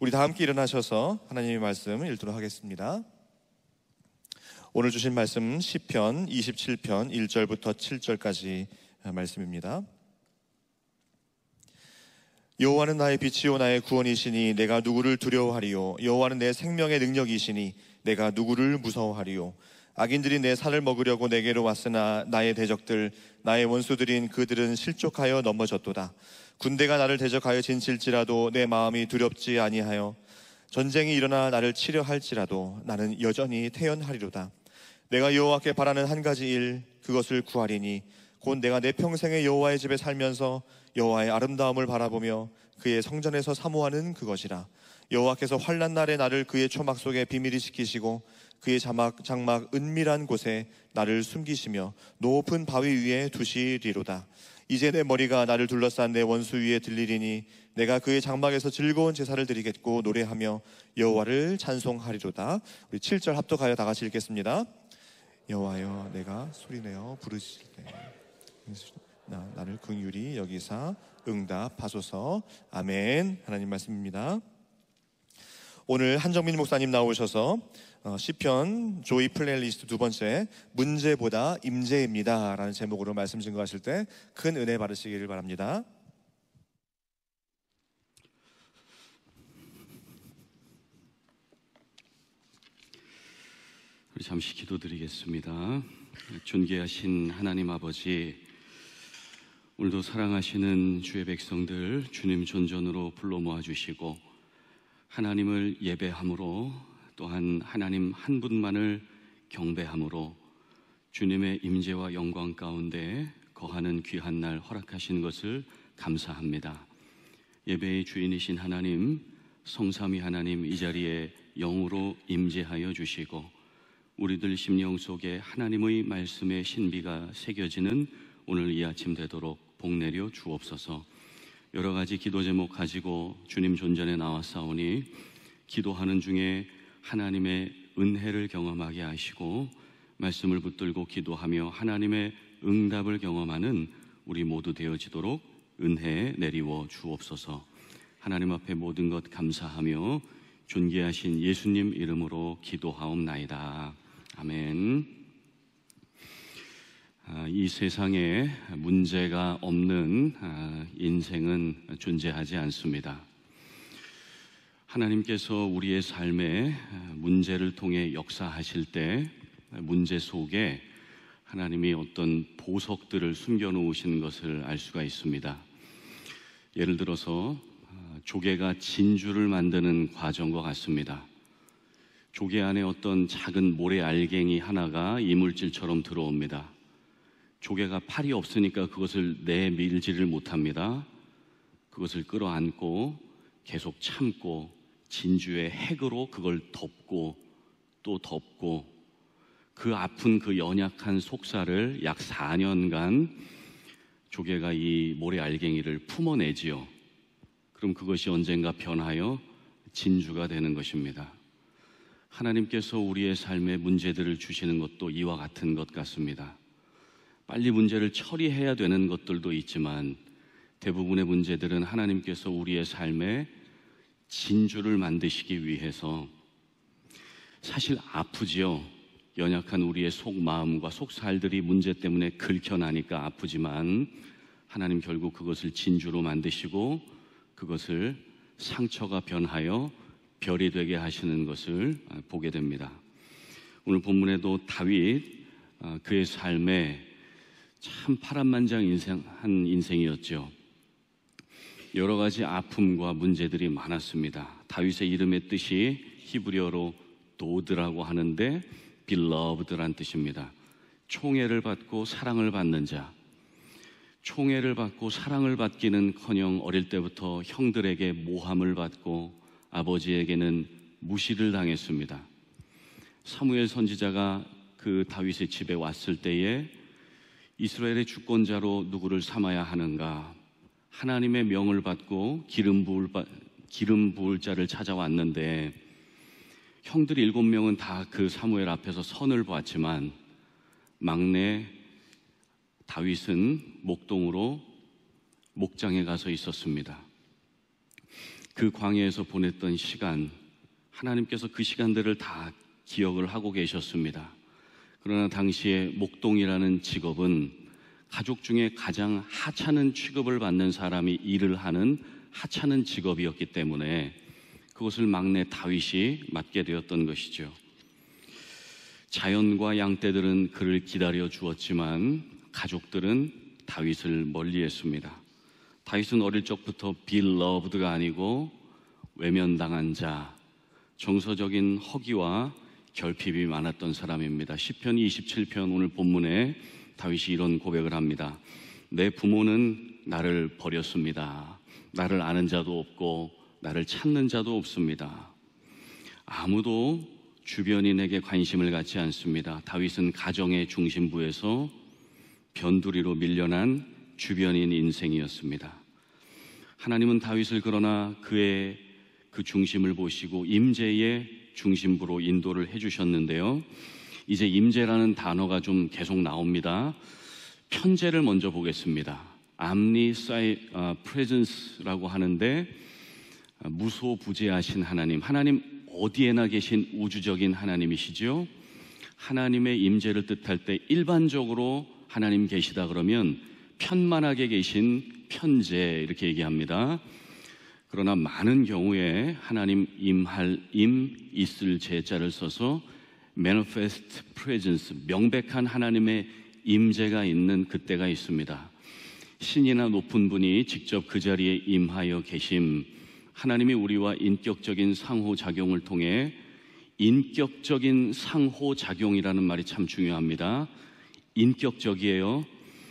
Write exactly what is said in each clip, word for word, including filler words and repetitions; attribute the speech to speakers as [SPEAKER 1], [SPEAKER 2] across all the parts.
[SPEAKER 1] 우리 다 함께 일어나셔서 하나님의 말씀 읽도록 하겠습니다. 오늘 주신 말씀 시편 이십칠 편 일 절부터 칠 절까지 말씀입니다. 여호와는 나의 빛이요 나의 구원이시니 내가 누구를 두려워하리요. 여호와는 내 생명의 능력이시니 내가 누구를 무서워하리요. 악인들이 내 살을 먹으려고 내게로 왔으나 나의 대적들 나의 원수들인 그들은 실족하여 넘어졌도다. 군대가 나를 대적하여 진칠지라도 내 마음이 두렵지 아니하여 전쟁이 일어나 나를 치려 할지라도 나는 여전히 태연하리로다. 내가 여호와께 바라는 한 가지 일 그것을 구하리니 곧 내가 내 평생에 여호와의 집에 살면서 여호와의 아름다움을 바라보며 그의 성전에서 사모하는 그것이라. 여호와께서 환난 날에 나를 그의 초막 속에 비밀히 지키시고 그의 장막, 장막 은밀한 곳에 나를 숨기시며 높은 바위 위에 두시리로다. 이제 내 머리가 나를 둘러싼 내 원수 위에 들리리니 내가 그의 장막에서 즐거운 제사를 드리겠고 노래하며 여호와를 찬송하리로다. 우리 칠 절 합독하여 다 같이 읽겠습니다. 여호와여 내가 소리내어 부르실 때 나, 나를 긍휼히 여기사 응답하소서. 아멘. 하나님 말씀입니다. 오늘 한정민 목사님 나오셔서 어, 시편 조이 플레이리스트 두 번째 문제보다 임재입니다 라는 제목으로 말씀 증거하실 때 큰 은혜 받으시기를 바랍니다.
[SPEAKER 2] 우리 잠시 기도드리겠습니다. 존귀하신 하나님 아버지, 오늘도 사랑하시는 주의 백성들 주님 존전으로 불러 모아주시고 하나님을 예배함으로 또한 하나님 한 분만을 경배함으로 주님의 임재와 영광 가운데 거하는 귀한 날 허락하신 것을 감사합니다. 예배의 주인이신 하나님, 성삼위 하나님, 이 자리에 영으로 임재하여 주시고 우리들 심령 속에 하나님의 말씀의 신비가 새겨지는 오늘 이 아침 되도록 복내려 주옵소서. 여러 가지 기도 제목 가지고 주님 존전에 나왔사오니 기도하는 중에 하나님의 은혜를 경험하게 하시고 말씀을 붙들고 기도하며 하나님의 응답을 경험하는 우리 모두 되어지도록 은혜 내리워 주옵소서. 하나님 앞에 모든 것 감사하며 존귀하신 예수님 이름으로 기도하옵나이다. 아멘. 이 세상에 문제가 없는 인생은 존재하지 않습니다. 하나님께서 우리의 삶에 문제를 통해 역사하실 때 문제 속에 하나님이 어떤 보석들을 숨겨놓으신 것을 알 수가 있습니다. 예를 들어서 조개가 진주를 만드는 과정과 같습니다. 조개 안에 어떤 작은 모래 알갱이 하나가 이물질처럼 들어옵니다. 조개가 팔이 없으니까 그것을 내밀지를 못합니다. 그것을 끌어안고 계속 참고 진주의 핵으로 그걸 덮고 또 덮고 그 아픈 그 연약한 속살을 약 사 년간 조개가 이 모래 알갱이를 품어내지요. 그럼 그것이 언젠가 변하여 진주가 되는 것입니다. 하나님께서 우리의 삶에 문제들을 주시는 것도 이와 같은 것 같습니다. 빨리 문제를 처리해야 되는 것들도 있지만 대부분의 문제들은 하나님께서 우리의 삶에 진주를 만드시기 위해서 사실 아프지요. 연약한 우리의 속마음과 속살들이 문제 때문에 긁혀나니까 아프지만 하나님 결국 그것을 진주로 만드시고 그것을 상처가 변하여 별이 되게 하시는 것을 보게 됩니다. 오늘 본문에도 다윗 그의 삶에 참 파란만장한 인생이었죠. 여러 가지 아픔과 문제들이 많았습니다. 다윗의 이름의 뜻이 히브리어로 도드라고 하는데 beloved란 뜻입니다. 총애를 받고 사랑을 받는 자. 총애를 받고 사랑을 받기는커녕 어릴 때부터 형들에게 모함을 받고 아버지에게는 무시를 당했습니다. 사무엘 선지자가 그 다윗의 집에 왔을 때에 이스라엘의 주권자로 누구를 삼아야 하는가? 하나님의 명을 받고 기름 부을, 기름 부을 자를 찾아왔는데 형들 일곱 명은 다 그 사무엘 앞에서 선을 보았지만 막내 다윗은 목동으로 목장에 가서 있었습니다. 그 광야에서 보냈던 시간, 하나님께서 그 시간들을 다 기억을 하고 계셨습니다. 그러나 당시에 목동이라는 직업은 가족 중에 가장 하찮은 취급을 받는 사람이 일을 하는 하찮은 직업이었기 때문에 그것을 막내 다윗이 맡게 되었던 것이죠. 자연과 양떼들은 그를 기다려 주었지만 가족들은 다윗을 멀리했습니다. 다윗은 어릴 적부터 beloved가 아니고 외면당한 자, 정서적인 허기와 결핍이 많았던 사람입니다. 시편 이십칠 편 오늘 본문에 다윗이 이런 고백을 합니다. 내 부모는 나를 버렸습니다. 나를 아는 자도 없고 나를 찾는 자도 없습니다. 아무도 주변인에게 관심을 갖지 않습니다. 다윗은 가정의 중심부에서 변두리로 밀려난 주변인 인생이었습니다. 하나님은 다윗을 그러나 그의 그 중심을 보시고 임재의 중심부로 인도를 해주셨는데요. 이제 임재라는 단어가 좀 계속 나옵니다. 편재를 먼저 보겠습니다. omnipresence라고 하는데 무소부재하신 하나님, 하나님 어디에나 계신 우주적인 하나님이시죠. 하나님의 임재를 뜻할 때 일반적으로 하나님 계시다 그러면 편만하게 계신 편재 이렇게 얘기합니다. 그러나 많은 경우에 하나님 임할 임 있을 제자를 써서 manifest presence, 명백한 하나님의 임재가 있는 그때가 있습니다. 신이나 높은 분이 직접 그 자리에 임하여 계심, 하나님이 우리와 인격적인 상호작용을 통해, 인격적인 상호작용이라는 말이 참 중요합니다. 인격적이에요.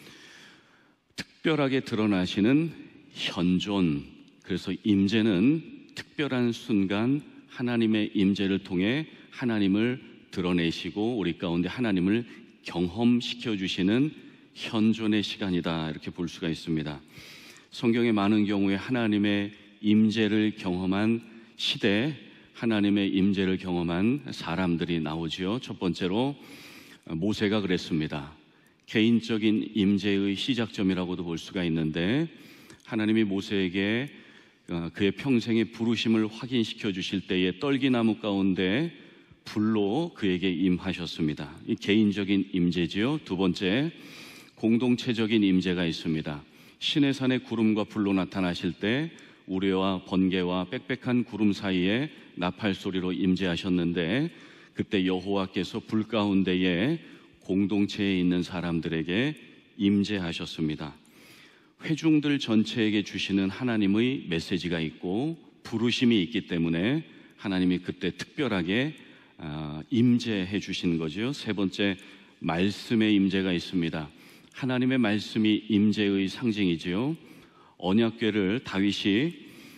[SPEAKER 2] 특별하게 드러나시는 현존, 그래서 임재는 특별한 순간 하나님의 임재를 통해 하나님을 드러내시고 우리 가운데 하나님을 경험시켜 주시는 현존의 시간이다, 이렇게 볼 수가 있습니다. 성경에 많은 경우에 하나님의 임재를 경험한 시대, 하나님의 임재를 경험한 사람들이 나오지요. 첫 번째로 모세가 그랬습니다. 개인적인 임재의 시작점이라고도 볼 수가 있는데, 하나님이 모세에게 그의 평생의 부르심을 확인시켜 주실 때에 떨기나무 가운데 불로 그에게 임하셨습니다. 이 개인적인 임재지요. 두 번째, 공동체적인 임재가 있습니다. 시내산의 구름과 불로 나타나실 때 우레와 번개와 빽빽한 구름 사이에 나팔 소리로 임재하셨는데, 그때 여호와께서 불 가운데에 공동체에 있는 사람들에게 임재하셨습니다. 회중들 전체에게 주시는 하나님의 메시지가 있고 부르심이 있기 때문에 하나님이 그때 특별하게 임재해 주신 거죠. 세 번째, 말씀의 임재가 있습니다. 하나님의 말씀이 임재의 상징이지요. 언약궤를 다윗이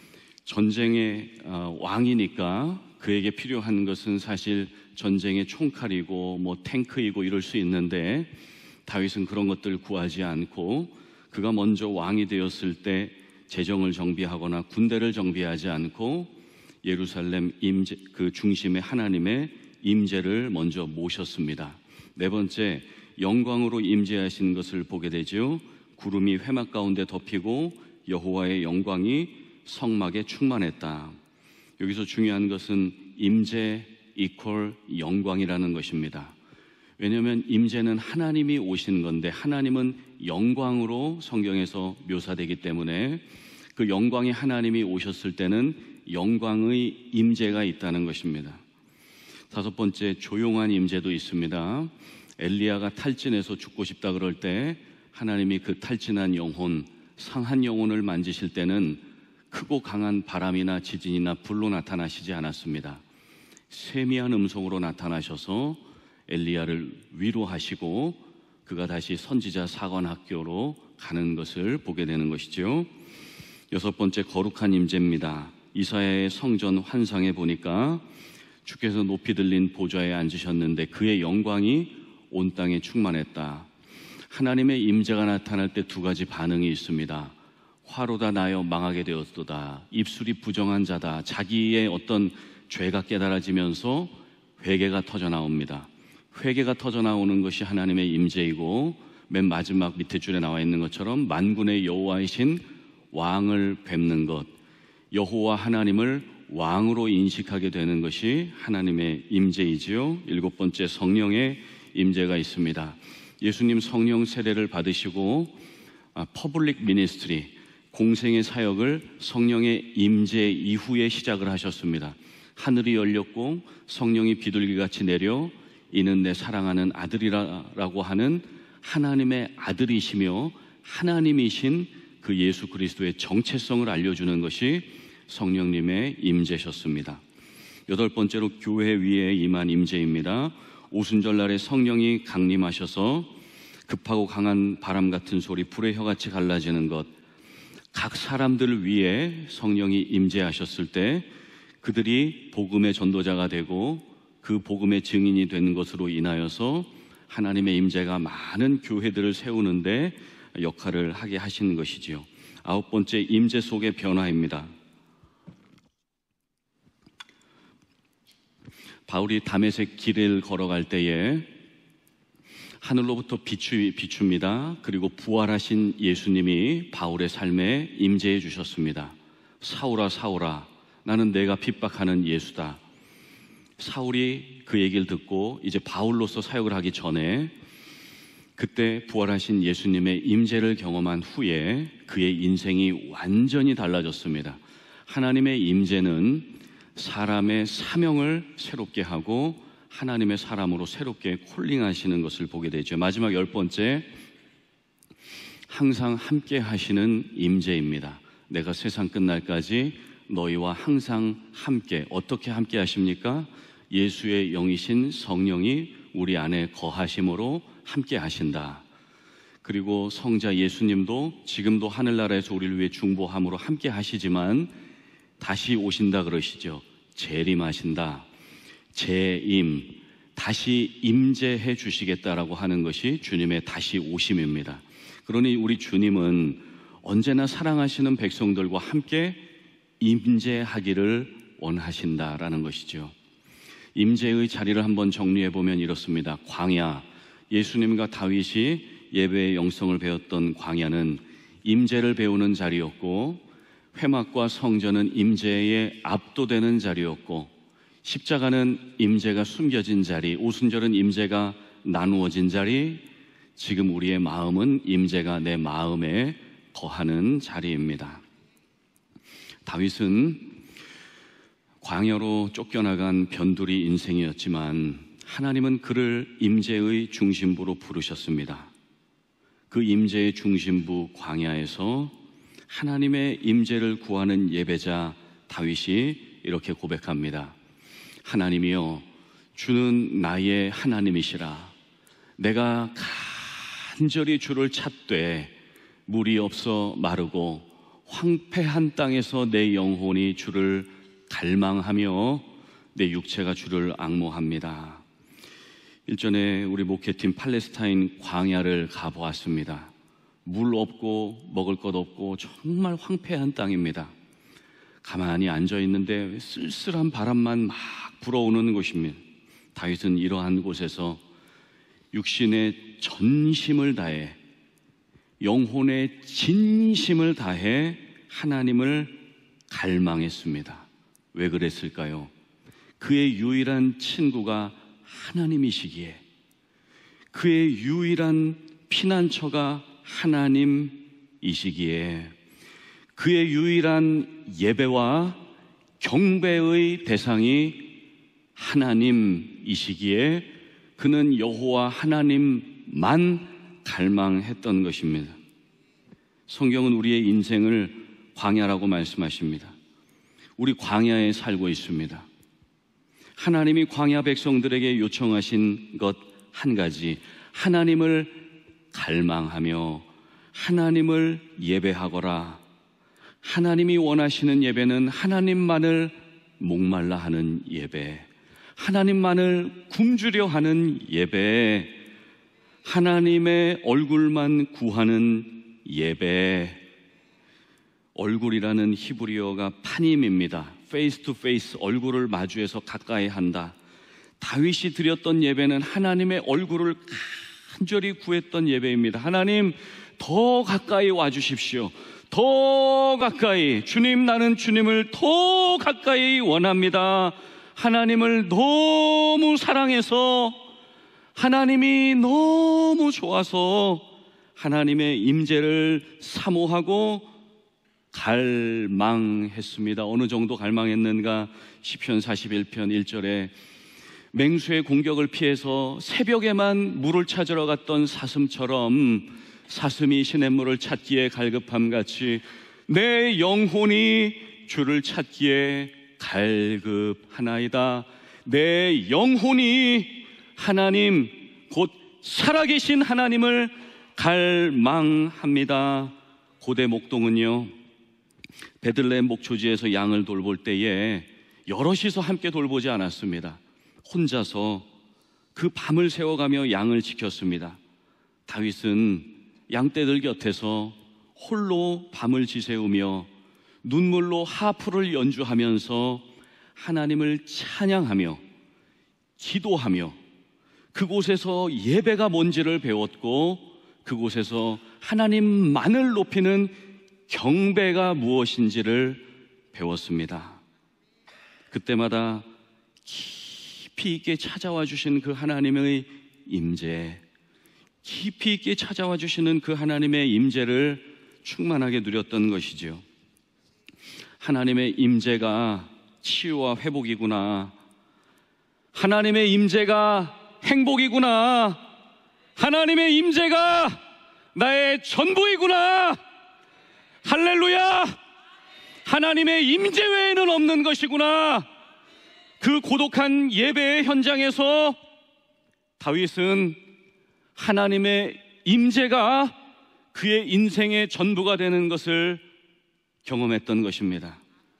[SPEAKER 2] 전쟁의 왕이니까 그에게 필요한 것은 사실 전쟁의 총칼이고 뭐 탱크이고 이럴 수 있는데, 다윗은 그런 것들을 구하지 않고 그가 먼저 왕이 되었을 때 재정을 정비하거나 군대를 정비하지 않고 예루살렘 임재, 그 중심에 하나님의 임재를 먼저 모셨습니다. 네 번째, 영광으로 임재하신 것을 보게 되죠. 구름이 회막 가운데 덮이고 여호와의 영광이 성막에 충만했다. 여기서 중요한 것은 임재 이퀄 영광이라는 것입니다. 왜냐하면 임재는 하나님이 오신 건데 하나님은 영광으로 성경에서 묘사되기 때문에 그 영광의 하나님이 오셨을 때는 영광의 임재가 있다는 것입니다. 다섯 번째, 조용한 임재도 있습니다. 엘리야가 탈진해서 죽고 싶다 그럴 때 하나님이 그 탈진한 영혼, 상한 영혼을 만지실 때는 크고 강한 바람이나 지진이나 불로 나타나시지 않았습니다. 세미한 음성으로 나타나셔서 엘리야를 위로하시고 그가 다시 선지자 사관학교로 가는 것을 보게 되는 것이죠. 여섯 번째, 거룩한 임재입니다. 이사야의 성전 환상에 보니까 주께서 높이 들린 보좌에 앉으셨는데 그의 영광이 온 땅에 충만했다. 하나님의 임재가 나타날 때 두 가지 반응이 있습니다. 화로다 나여 망하게 되었도다. 입술이 부정한 자다. 자기의 어떤 죄가 깨달아지면서 회개가 터져 나옵니다. 회개가 터져 나오는 것이 하나님의 임재이고, 맨 마지막 밑에 줄에 나와 있는 것처럼 만군의 여호와이신 왕을 뵙는 것, 여호와 하나님을 왕으로 인식하게 되는 것이 하나님의 임재이지요. 일곱 번째, 성령의 임재가 있습니다. 예수님 성령 세례를 받으시고 아, 퍼블릭 미니스트리, 공생의 사역을 성령의 임재 이후에 시작을 하셨습니다. 하늘이 열렸고 성령이 비둘기같이 내려 이는 내 사랑하는 아들이라고 하는 하나님의 아들이시며 하나님이신 그 예수 그리스도의 정체성을 알려주는 것이 성령님의 임재셨습니다. 여덟 번째로 교회 위에 임한 임재입니다. 오순절날에 성령이 강림하셔서 급하고 강한 바람 같은 소리, 불의 혀같이 갈라지는 것, 각 사람들 위에 성령이 임재하셨을 때 그들이 복음의 전도자가 되고 그 복음의 증인이 된 것으로 인하여서 하나님의 임재가 많은 교회들을 세우는데 역할을 하게 하시는 것이지요. 아홉 번째, 임재 속의 변화입니다. 바울이 다메섹 길을 걸어갈 때에 하늘로부터 비추, 비춥니다. 그리고 부활하신 예수님이 바울의 삶에 임재해 주셨습니다. 사울아 사울아 나는 내가 핍박하는 예수다. 사울이 그 얘기를 듣고 이제 바울로서 사역을 하기 전에 그때 부활하신 예수님의 임재를 경험한 후에 그의 인생이 완전히 달라졌습니다. 하나님의 임재는 사람의 사명을 새롭게 하고 하나님의 사람으로 새롭게 콜링하시는 것을 보게 되죠. 마지막 열 번째, 항상 함께 하시는 임재입니다. 내가 세상 끝날까지 너희와 항상 함께. 어떻게 함께 하십니까? 예수의 영이신 성령이 우리 안에 거하심으로 함께 하신다. 그리고 성자 예수님도 지금도 하늘나라에서 우리를 위해 중보함으로 함께 하시지만 다시 오신다 그러시죠. 재림하신다. 재임, 다시 임재해 주시겠다라고 하는 것이 주님의 다시 오심입니다. 그러니 우리 주님은 언제나 사랑하시는 백성들과 함께 임재하기를 원하신다라는 것이죠. 임재의 자리를 한번 정리해 보면 이렇습니다. 광야, 예수님과 다윗이 예배의 영성을 배웠던 광야는 임재를 배우는 자리였고, 회막과 성전은 임재에 압도되는 자리였고, 십자가는 임재가 숨겨진 자리, 오순절은 임재가 나누어진 자리, 지금 우리의 마음은 임재가 내 마음에 거하는 자리입니다. 다윗은 광야로 쫓겨나간 변두리 인생이었지만 하나님은 그를 임재의 중심부로 부르셨습니다. 그 임재의 중심부 광야에서 하나님의 임재를 구하는 예배자 다윗이 이렇게 고백합니다. 하나님이여, 주는 나의 하나님이시라. 내가 간절히 주를 찾되 물이 없어 마르고 황폐한 땅에서 내 영혼이 주를 갈망하며 내 육체가 주를 앙모합니다. 일전에 우리 목회팀 팔레스타인 광야를 가보았습니다. 물 없고 먹을 것 없고 정말 황폐한 땅입니다. 가만히 앉아 있는데 쓸쓸한 바람만 막 불어오는 곳입니다. 다윗은 이러한 곳에서 육신의 전심을 다해, 영혼의 진심을 다해 하나님을 갈망했습니다. 왜 그랬을까요? 그의 유일한 친구가 하나님이시기에, 그의 유일한 피난처가 하나님이시기에, 그의 유일한 예배와 경배의 대상이 하나님이시기에 그는 여호와 하나님만 갈망했던 것입니다. 성경은 우리의 인생을 광야라고 말씀하십니다. 우리 광야에 살고 있습니다. 하나님이 광야 백성들에게 요청하신 것 한 가지, 하나님을 갈망하며 하나님을 예배하거라. 하나님이 원하시는 예배는 하나님만을 목말라 하는 예배, 하나님만을 굶주려 하는 예배, 하나님의 얼굴만 구하는 예배. 얼굴이라는 히브리어가 파님입니다. 페이스 투 페이스, 얼굴을 마주해서 가까이 한다. 다윗이 드렸던 예배는 하나님의 얼굴을 간절히 구했던 예배입니다. 하나님, 더 가까이 와주십시오. 더 가까이, 주님, 나는 주님을 더 가까이 원합니다. 하나님을 너무 사랑해서, 하나님이 너무 좋아서 하나님의 임재를 사모하고 갈망했습니다. 어느 정도 갈망했는가? 시편 사십일 편 일 절에 맹수의 공격을 피해서 새벽에만 물을 찾으러 갔던 사슴처럼 사슴이 시냇물을 찾기에 갈급함같이 내 영혼이 주를 찾기에 갈급하나이다. 내 영혼이 하나님, 곧 살아계신 하나님을 갈망합니다. 고대 목동은요, 베들레헴 목초지에서 양을 돌볼 때에 여럿이서 함께 돌보지 않았습니다. 혼자서 그 밤을 새워가며 양을 지켰습니다. 다윗은 양떼들 곁에서 홀로 밤을 지새우며 눈물로 하프를 연주하면서 하나님을 찬양하며 기도하며 그곳에서 예배가 뭔지를 배웠고, 그곳에서 하나님만을 높이는 경배가 무엇인지를 배웠습니다. 그때마다 깊이 있게 찾아와 주신 그 하나님의 임재, 깊이 있게 찾아와 주시는 그 하나님의 임재를 충만하게 누렸던 것이죠. 하나님의 임재가 치유와 회복이구나. 하나님의 임재가 행복이구나. 하나님의 임재가 나의 전부이구나. 할렐루야. 하나님의 임재 외에는 없는 것이구나. 그 고독한 예배의 현장에서 다윗은 하나님의 임재가 그의 인생의 전부가 되는 것을 경험했던 것입니다.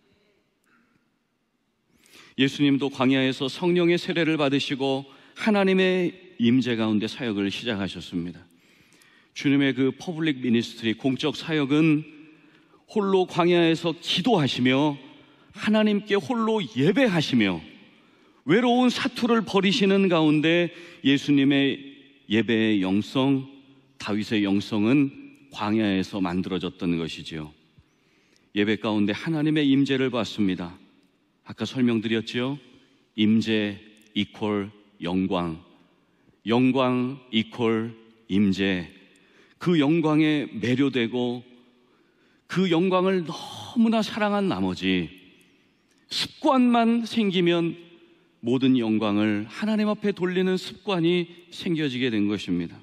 [SPEAKER 2] 예수님도 광야에서 성령의 세례를 받으시고 하나님의 임재 가운데 사역을 시작하셨습니다. 주님의 그 퍼블릭 미니스트리, 공적 사역은 홀로 광야에서 기도하시며 하나님께 홀로 예배하시며 외로운 사투를 벌이시는 가운데 예수님의 예배의 영성, 다윗의 영성은 광야에서 만들어졌던 것이지요. 예배 가운데 하나님의 임재를 봤습니다. 아까 설명드렸죠? 임재 이퀄 영광, 영광 이퀄 임재. 그 영광에 매료되고 그 영광을 너무나 사랑한 나머지 습관만 생기면 모든 영광을 하나님 앞에 돌리는 습관이 생겨지게 된 것입니다.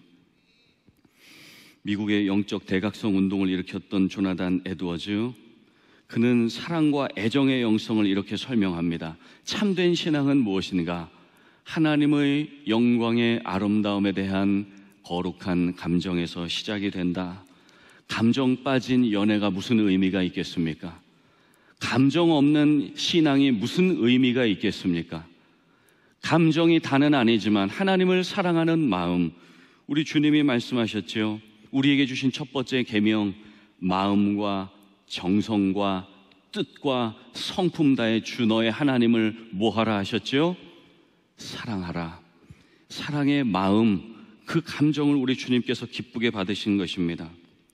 [SPEAKER 2] 미국의 영적 대각성 운동을 일으켰던 조나단 에드워즈, 그는 사랑과 애정의 영성을 이렇게 설명합니다. 참된 신앙은 무엇인가? 하나님의 영광의 아름다움에 대한 거룩한 감정에서 시작이 된다. 감정 빠진 연애가 무슨 의미가 있겠습니까? 감정 없는 신앙이 무슨 의미가 있겠습니까? 감정이 다는 아니지만 하나님을 사랑하는 마음, 우리 주님이 말씀하셨죠. 우리에게 주신 첫 번째 계명, 마음과 정성과 뜻과 성품 다해 주 너의 하나님을 뭐하라 하셨죠? 사랑하라. 사랑의 마음, 그 감정을 우리 주님께서 기쁘게 받으신 것입니다.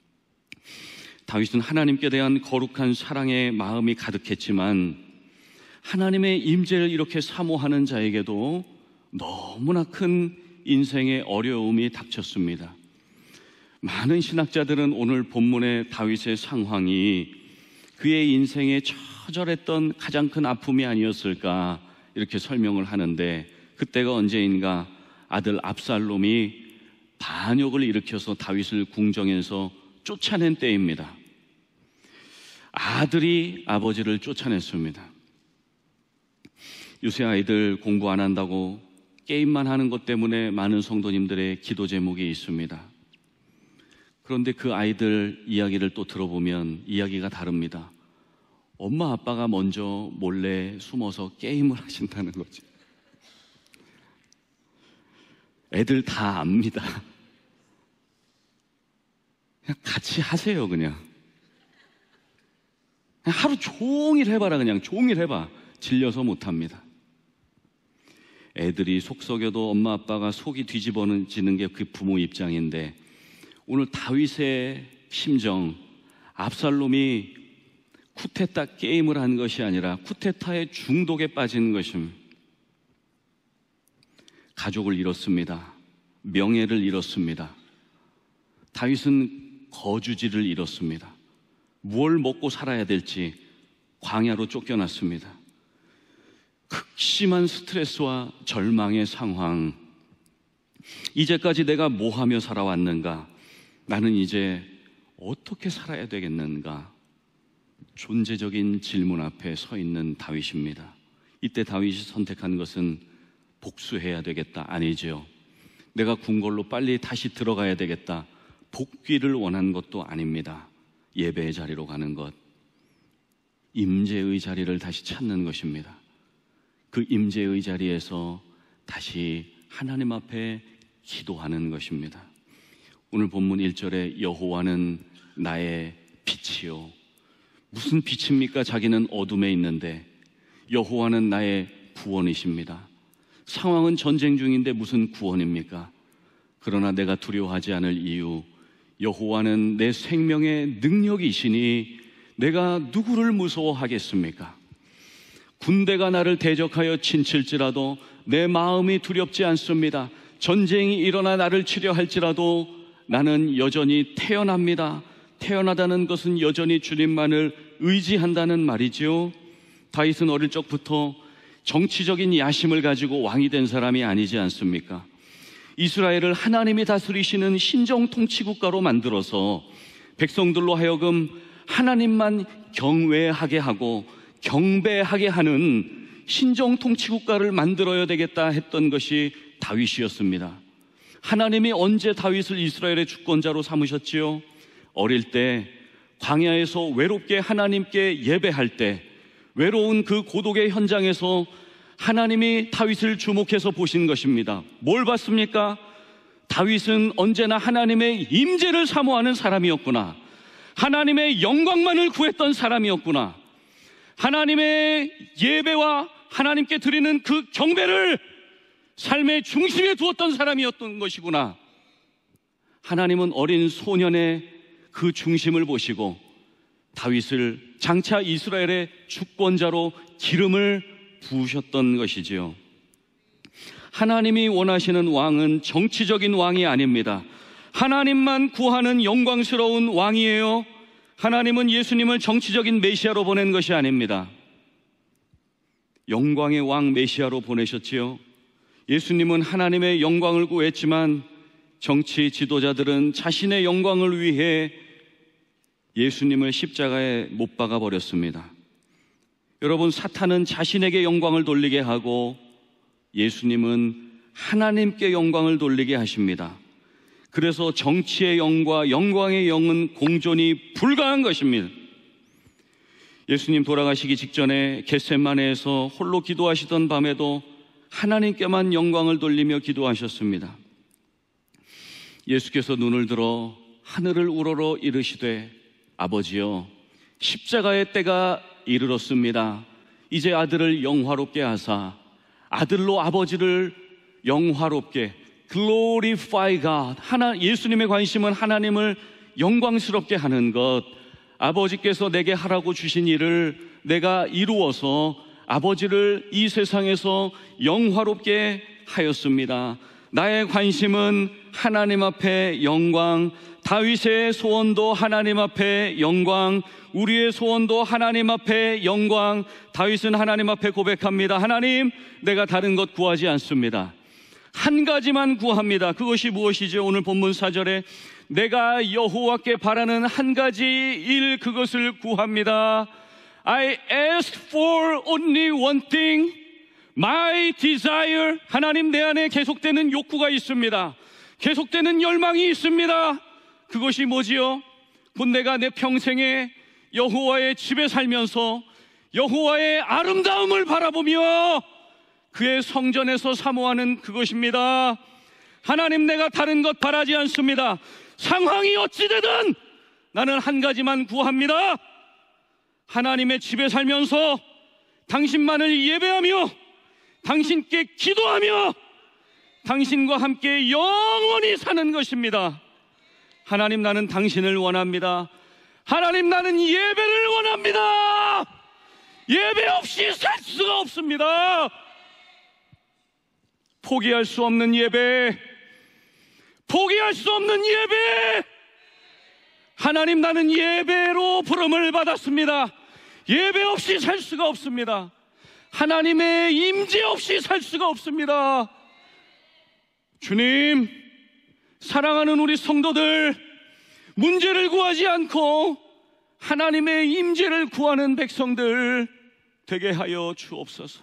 [SPEAKER 2] 다윗은 하나님께 대한 거룩한 사랑의 마음이 가득했지만 하나님의 임재를 이렇게 사모하는 자에게도 너무나 큰 인생의 어려움이 닥쳤습니다. 많은 신학자들은 오늘 본문의 다윗의 상황이 그의 인생에 처절했던 가장 큰 아픔이 아니었을까 이렇게 설명을 하는데, 그때가 언제인가? 아들 압살롬이 반역을 일으켜서 다윗을 궁정에서 쫓아낸 때입니다. 아들이 아버지를 쫓아냈습니다. 요새 아이들 공부 안 한다고 게임만 하는 것 때문에 많은 성도님들의 기도 제목이 있습니다. 그런데 그 아이들 이야기를 또 들어보면 이야기가 다릅니다. 엄마 아빠가 먼저 몰래 숨어서 게임을 하신다는 거죠. 애들 다 압니다. 그냥 같이 하세요. 그냥 그냥 하루 종일 해봐라. 그냥 종일 해봐. 질려서 못합니다. 애들이 속 썩여도 엄마 아빠가 속이 뒤집어지는 게 그 부모 입장인데, 오늘 다윗의 심정, 압살롬이 쿠데타 게임을 한 것이 아니라 쿠데타의 중독에 빠진 것입니다. 가족을 잃었습니다. 명예를 잃었습니다. 다윗은 거주지를 잃었습니다. 뭘 먹고 살아야 될지 광야로 쫓겨났습니다. 극심한 스트레스와 절망의 상황. 이제까지 내가 뭐 하며 살아왔는가? 나는 이제 어떻게 살아야 되겠는가? 존재적인 질문 앞에 서 있는 다윗입니다. 이때 다윗이 선택한 것은 복수해야 되겠다 아니죠. 내가 군 걸로 빨리 다시 들어가야 되겠다, 복귀를 원한 것도 아닙니다. 예배의 자리로 가는 것, 임재의 자리를 다시 찾는 것입니다. 그 임재의 자리에서 다시 하나님 앞에 기도하는 것입니다. 오늘 본문 일 절에 여호와는 나의 빛이요. 무슨 빛입니까? 자기는 어둠에 있는데 여호와는 나의 구원이십니다. 상황은 전쟁 중인데 무슨 구원입니까? 그러나 내가 두려워하지 않을 이유, 여호와는 내 생명의 능력이시니 내가 누구를 무서워하겠습니까? 군대가 나를 대적하여 친칠지라도 내 마음이 두렵지 않습니다. 전쟁이 일어나 나를 치려 할지라도 나는 여전히 태어납니다. 태어나다는 것은 여전히 주님만을 의지한다는 말이지요. 다윗은 어릴 적부터 정치적인 야심을 가지고 왕이 된 사람이 아니지 않습니까? 이스라엘을 하나님이 다스리시는 신정통치국가로 만들어서 백성들로 하여금 하나님만 경외하게 하고 경배하게 하는 신정통치국가를 만들어야 되겠다 했던 것이 다윗이었습니다. 하나님이 언제 다윗을 이스라엘의 주권자로 삼으셨지요? 어릴 때 광야에서 외롭게 하나님께 예배할 때, 외로운 그 고독의 현장에서 하나님이 다윗을 주목해서 보신 것입니다. 뭘 봤습니까? 다윗은 언제나 하나님의 임재를 사모하는 사람이었구나. 하나님의 영광만을 구했던 사람이었구나. 하나님의 예배와 하나님께 드리는 그 경배를 삶의 중심에 두었던 사람이었던 것이구나. 하나님은 어린 소년의 그 중심을 보시고 다윗을 장차 이스라엘의 주권자로 기름을 부으셨던 것이지요. 하나님이 원하시는 왕은 정치적인 왕이 아닙니다. 하나님만 구하는 영광스러운 왕이에요. 하나님은 예수님을 정치적인 메시아로 보낸 것이 아닙니다. 영광의 왕 메시아로 보내셨지요. 예수님은 하나님의 영광을 구했지만 정치 지도자들은 자신의 영광을 위해 예수님을 십자가에 못 박아 버렸습니다. 여러분, 사탄은 자신에게 영광을 돌리게 하고 예수님은 하나님께 영광을 돌리게 하십니다. 그래서 정치의 영과 영광의 영은 공존이 불가한 것입니다. 예수님 돌아가시기 직전에 겟세마네에서 홀로 기도하시던 밤에도 하나님께만 영광을 돌리며 기도하셨습니다. 예수께서 눈을 들어 하늘을 우러러 이르시되 아버지여, 십자가의 때가 이르렀습니다. 이제 아들을 영화롭게 하사 아들로 아버지를 영화롭게, glorify God. 하나, 예수님의 관심은 하나님을 영광스럽게 하는 것. 아버지께서 내게 하라고 주신 일을 내가 이루어서 아버지를 이 세상에서 영화롭게 하였습니다. 나의 관심은 하나님 앞에 영광, 다윗의 소원도 하나님 앞에 영광, 우리의 소원도 하나님 앞에 영광. 다윗은 하나님 앞에 고백합니다. 하나님, 내가 다른 것 구하지 않습니다. 한 가지만 구합니다. 그것이 무엇이죠? 오늘 본문 사 절에 내가 여호와께 바라는 한 가지 일, 그것을 구합니다. I ask for only one thing, my desire. 하나님, 내 안에 계속되는 욕구가 있습니다. 계속되는 열망이 있습니다. 그것이 뭐지요? 곧 내가 내 평생에 여호와의 집에 살면서 여호와의 아름다움을 바라보며 그의 성전에서 사모하는 그것입니다. 하나님, 내가 다른 것 바라지 않습니다. 상황이 어찌되든 나는 한 가지만 구합니다. 하나님의 집에 살면서 당신만을 예배하며 당신께 기도하며 당신과 함께 영원히 사는 것입니다. 하나님, 나는 당신을 원합니다. 하나님, 나는 예배를 원합니다. 예배 없이 살 수가 없습니다. 포기할 수 없는 예배, 포기할 수 없는 예배. 하나님, 나는 예배로 부름을 받았습니다. 예배 없이 살 수가 없습니다. 하나님의 임재 없이 살 수가 없습니다. 주님, 사랑하는 우리 성도들, 문제를 구하지 않고 하나님의 임재를 구하는 백성들 되게 하여 주옵소서.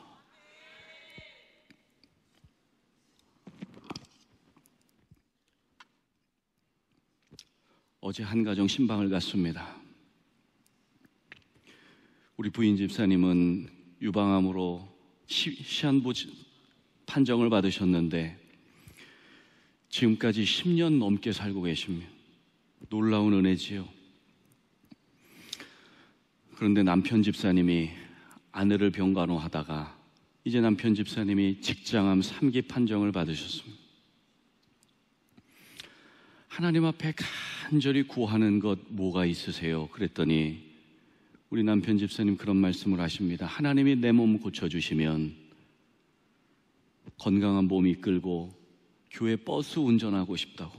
[SPEAKER 2] 어제 한 가정 신방을 갔습니다. 우리 부인 집사님은 유방암으로 시, 시한부 판정을 받으셨는데 지금까지 십 년 넘게 살고 계십니다. 놀라운 은혜지요. 그런데 남편 집사님이 아내를 병간호하다가 이제 남편 집사님이 직장암 삼 기 판정을 받으셨습니다. 하나님 앞에 간절히 구하는 것 뭐가 있으세요? 그랬더니 우리 남편 집사님 그런 말씀을 하십니다. 하나님이 내 몸 고쳐주시면 건강한 몸 이끌고 교회 버스 운전하고 싶다고,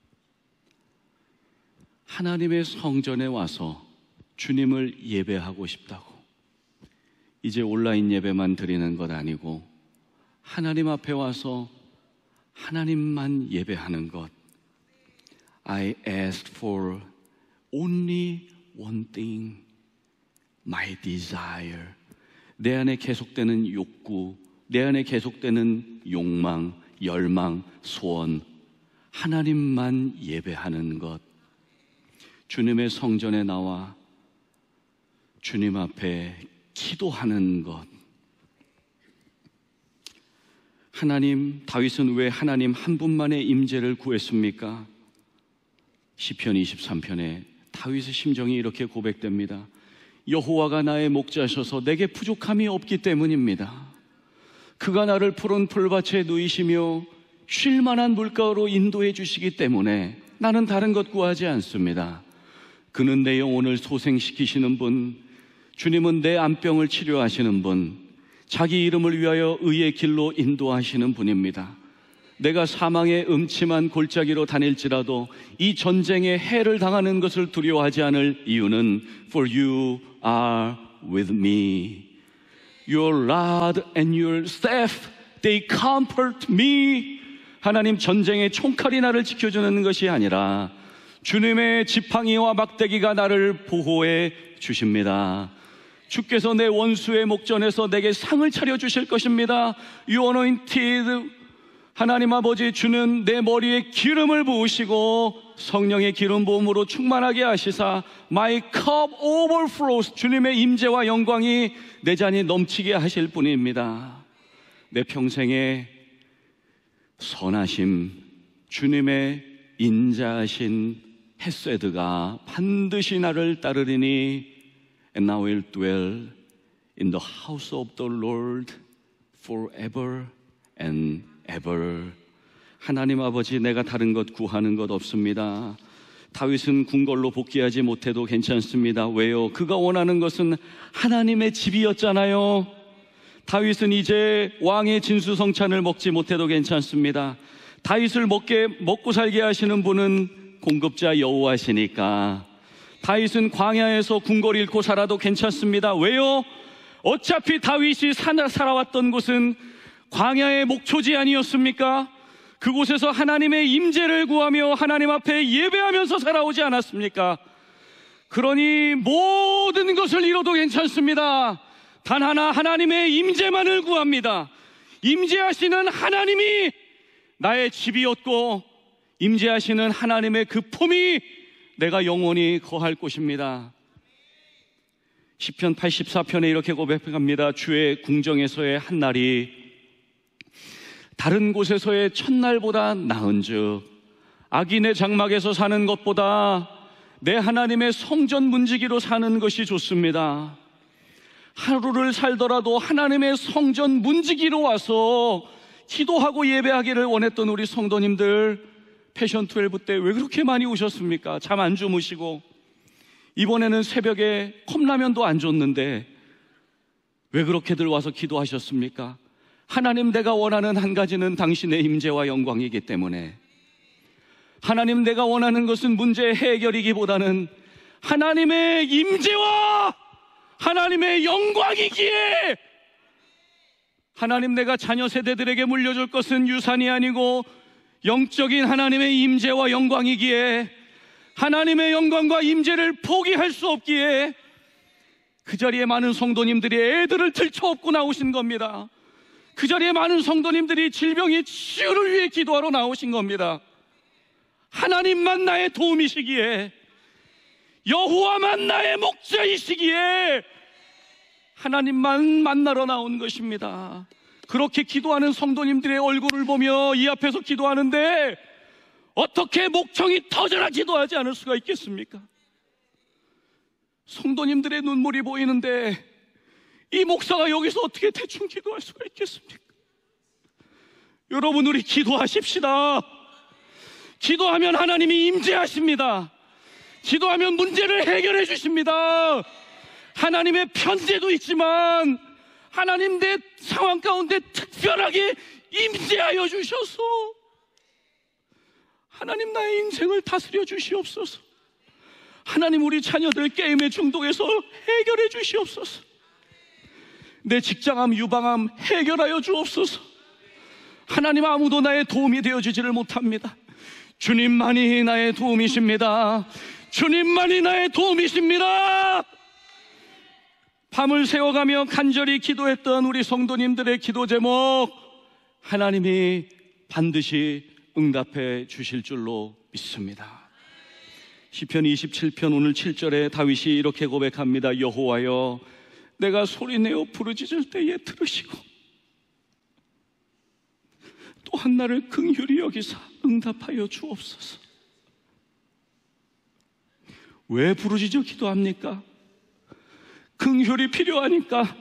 [SPEAKER 2] 하나님의 성전에 와서 주님을 예배하고 싶다고, 이제 온라인 예배만 드리는 것 아니고 하나님 앞에 와서 하나님만 예배하는 것. I asked for only one thing, my desire. 내 안에 계속되는 욕구, 내 안에 계속되는 욕망, 열망, 소원, 하나님만 예배하는 것. 주님의 성전에 나와 주님 앞에 기도하는 것. 하나님, 다윗은 왜 하나님 한 분만의 임재를 구했습니까? 시편 이십삼 편에 다윗의 심정이 이렇게 고백됩니다. 여호와가 나의 목자셔서 내게 부족함이 없기 때문입니다. 그가 나를 푸른 풀밭에 누이시며 쉴 만한 물가로 인도해 주시기 때문에 나는 다른 것 구하지 않습니다. 그는 내 영혼을 소생시키시는 분, 주님은 내 암병을 치료하시는 분, 자기 이름을 위하여 의의 길로 인도하시는 분입니다. 내가 사망의 음침한 골짜기로 다닐지라도 이 전쟁에 해를 당하는 것을 두려워하지 않을 이유는 For you are with me. Your rod and your staff, they comfort me. 하나님, 전쟁의 총칼이 나를 지켜주는 것이 아니라 주님의 지팡이와 막대기가 나를 보호해 주십니다. 주께서 내 원수의 목전에서 내게 상을 차려주실 것입니다. You anointed. 하나님 아버지, 주는 내 머리에 기름을 부으시고 성령의 기름 부음으로 충만하게 하시사 My cup overflows. 주님의 임재와 영광이 내 잔이 넘치게 하실 분입니다. 내 평생에 선하심, 주님의 인자하신 헤세드가 반드시 나를 따르리니 And I will dwell in the house of the Lord forever and ever. 하나님 아버지, 내가 다른 것 구하는 것 없습니다. 다윗은 궁궐로 복귀하지 못해도 괜찮습니다. 왜요? 그가 원하는 것은 하나님의 집이었잖아요. 다윗은 이제 왕의 진수성찬을 먹지 못해도 괜찮습니다. 다윗을 먹게, 먹고 살게 하시는 분은 공급자 여호와시니까 다윗은 광야에서 궁궐 잃고 살아도 괜찮습니다. 왜요? 어차피 다윗이 살아왔던 곳은 광야의 목초지 아니었습니까? 그곳에서 하나님의 임재를 구하며 하나님 앞에 예배하면서 살아오지 않았습니까? 그러니 모든 것을 잃어도 괜찮습니다. 단 하나, 하나님의 임재만을 구합니다. 임재하시는 하나님이 나의 집이었고 임재하시는 하나님의 그 품이 내가 영원히 거할 곳입니다. 시편 팔십사 편에 이렇게 고백합니다. 주의 궁정에서의 한 날이 다른 곳에서의 첫날보다 나은즉 악인의 장막에서 사는 것보다 내 하나님의 성전 문지기로 사는 것이 좋습니다. 하루를 살더라도 하나님의 성전 문지기로 와서 기도하고 예배하기를 원했던 우리 성도님들, 패션 십이 때 왜 그렇게 많이 우셨습니까? 잠 안 주무시고 이번에는 새벽에 컵라면도 안 줬는데 왜 그렇게들 와서 기도하셨습니까? 하나님, 내가 원하는 한 가지는 당신의 임재와 영광이기 때문에, 하나님, 내가 원하는 것은 문제 해결이기보다는 하나님의 임재와 하나님의 영광이기에, 하나님, 내가 자녀 세대들에게 물려줄 것은 유산이 아니고 영적인 하나님의 임재와 영광이기에, 하나님의 영광과 임재를 포기할 수 없기에 그 자리에 많은 성도님들이 애들을 들쳐업고 나오신 겁니다. 그 자리에 많은 성도님들이 질병의 치유를 위해 기도하러 나오신 겁니다. 하나님만 나의 도움이시기에, 여호와만 나의 목자이시기에 하나님만 만나러 나온 것입니다. 그렇게 기도하는 성도님들의 얼굴을 보며 이 앞에서 기도하는데 어떻게 목청이 터져라 기도하지 않을 수가 있겠습니까? 성도님들의 눈물이 보이는데 이 목사가 여기서 어떻게 대충 기도할 수가 있겠습니까? 여러분, 우리 기도하십시다. 기도하면 하나님이 임재하십니다. 기도하면 문제를 해결해 주십니다. 하나님의 편재도 있지만 하나님, 내 상황 가운데 특별하게 임재하여 주셔서 하나님, 나의 인생을 다스려 주시옵소서. 하나님, 우리 자녀들 게임에 중독해서 해결해 주시옵소서. 내 직장암, 유방암 해결하여 주옵소서. 하나님, 아무도 나의 도움이 되어주지를 못합니다. 주님만이 나의 도움이십니다. 주님만이 나의 도움이십니다. 밤을 새워가며 간절히 기도했던 우리 성도님들의 기도 제목, 하나님이 반드시 응답해 주실 줄로 믿습니다. 시편 이십칠 편 오늘 칠 절에 다윗이 이렇게 고백합니다. 여호와여, 내가 소리내어 부르짖을 때에 들으시고 또한 나를 긍휼히 여기사 응답하여 주옵소서. 왜 부르짖어 기도합니까? 긍휼이 필요하니까.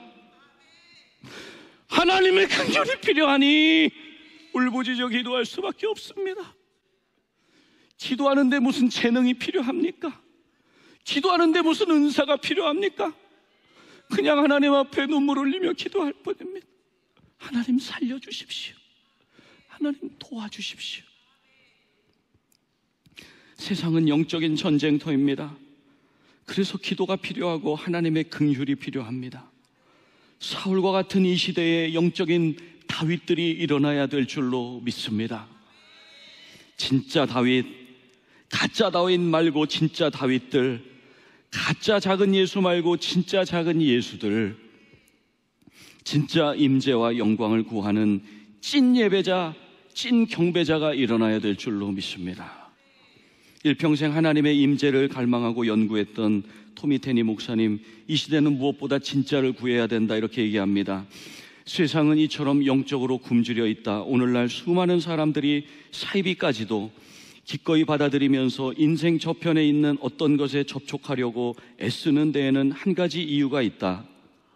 [SPEAKER 2] 하나님의 긍휼이 필요하니 울부짖어 기도할 수밖에 없습니다. 기도하는데 무슨 재능이 필요합니까? 기도하는데 무슨 은사가 필요합니까? 그냥 하나님 앞에 눈물 흘리며 기도할 뿐입니다. 하나님, 살려주십시오. 하나님, 도와주십시오. 세상은 영적인 전쟁터입니다. 그래서 기도가 필요하고 하나님의 긍휼이 필요합니다. 사울과 같은 이 시대에 영적인 다윗들이 일어나야 될 줄로 믿습니다. 진짜 다윗, 가짜 다윗 말고 진짜 다윗들, 가짜 작은 예수 말고 진짜 작은 예수들, 진짜 임재와 영광을 구하는 찐 예배자, 찐 경배자가 일어나야 될 줄로 믿습니다. 일평생 하나님의 임재를 갈망하고 연구했던 토미테니 목사님, 이 시대는 무엇보다 진짜를 구해야 된다 이렇게 얘기합니다. 세상은 이처럼 영적으로 굶주려 있다. 오늘날 수많은 사람들이 사이비까지도 기꺼이 받아들이면서 인생 저편에 있는 어떤 것에 접촉하려고 애쓰는 데에는 한 가지 이유가 있다.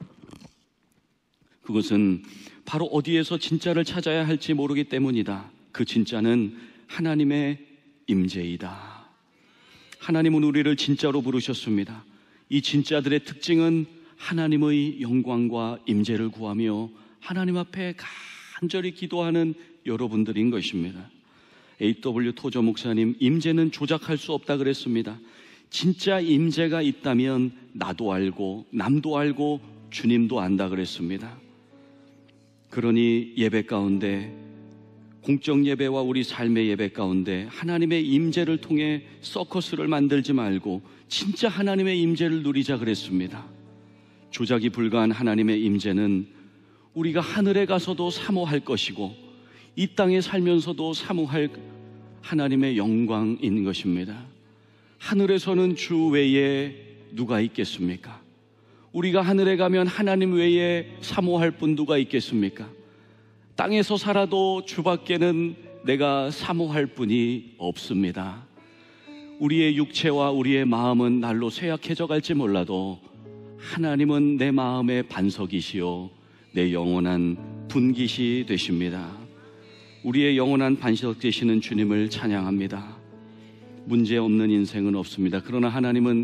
[SPEAKER 2] 그것은 바로 어디에서 진짜를 찾아야 할지 모르기 때문이다. 그 진짜는 하나님의 임재이다. 하나님은 우리를 진짜로 부르셨습니다. 이 진짜들의 특징은 하나님의 영광과 임재를 구하며 하나님 앞에 간절히 기도하는 여러분들인 것입니다. 에이 더블유 토저 목사님, 임재는 조작할 수 없다 그랬습니다. 진짜 임재가 있다면 나도 알고 남도 알고 주님도 안다 그랬습니다. 그러니 예배 가운데, 공적 예배와 우리 삶의 예배 가운데 하나님의 임재를 통해 서커스를 만들지 말고 진짜 하나님의 임재를 누리자 그랬습니다. 조작이 불가한 하나님의 임재는 우리가 하늘에 가서도 사모할 것이고 이 땅에 살면서도 사모할 하나님의 영광인 것입니다. 하늘에서는 주 외에 누가 있겠습니까? 우리가 하늘에 가면 하나님 외에 사모할 분 누가 있겠습니까? 땅에서 살아도 주밖에는 내가 사모할 분이 없습니다. 우리의 육체와 우리의 마음은 날로 쇠약해져 갈지 몰라도 하나님은 내 마음의 반석이시요 내 영원한 분깃이 되십니다. 우리의 영원한 반석 되시는 주님을 찬양합니다. 문제 없는 인생은 없습니다. 그러나 하나님은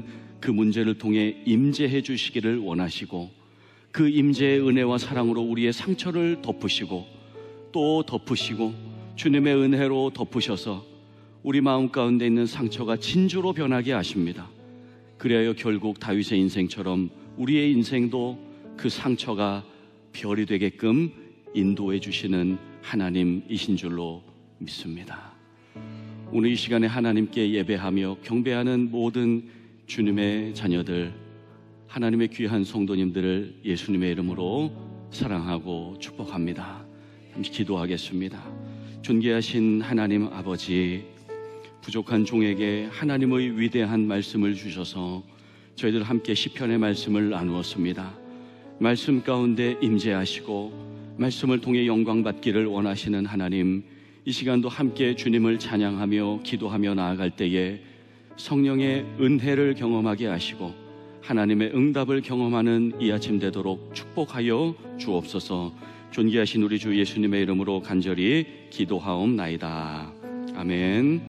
[SPEAKER 2] 그 문제를 통해 임재해 주시기를 원하시고 그 임재의 은혜와 사랑으로 우리의 상처를 덮으시고 또 덮으시고 주님의 은혜로 덮으셔서 우리 마음 가운데 있는 상처가 진주로 변하게 하십니다. 그래야 결국 다윗의 인생처럼 우리의 인생도 그 상처가 별이 되게끔 인도해 주시는 하나님이신 줄로 믿습니다. 오늘 이 시간에 하나님께 예배하며 경배하는 모든 주님의 자녀들, 하나님의 귀한 성도님들을 예수님의 이름으로 사랑하고 축복합니다. 잠시 기도하겠습니다. 존귀하신 하나님 아버지, 부족한 종에게 하나님의 위대한 말씀을 주셔서 저희들 함께 시편의 말씀을 나누었습니다. 말씀 가운데 임재하시고 말씀을 통해 영광 받기를 원하시는 하나님, 이 시간도 함께 주님을 찬양하며 기도하며 나아갈 때에 성령의 은혜를 경험하게 하시고 하나님의 응답을 경험하는 이 아침 되도록 축복하여 주옵소서. 존귀하신 우리 주 예수님의 이름으로 간절히 기도하옵나이다. 아멘.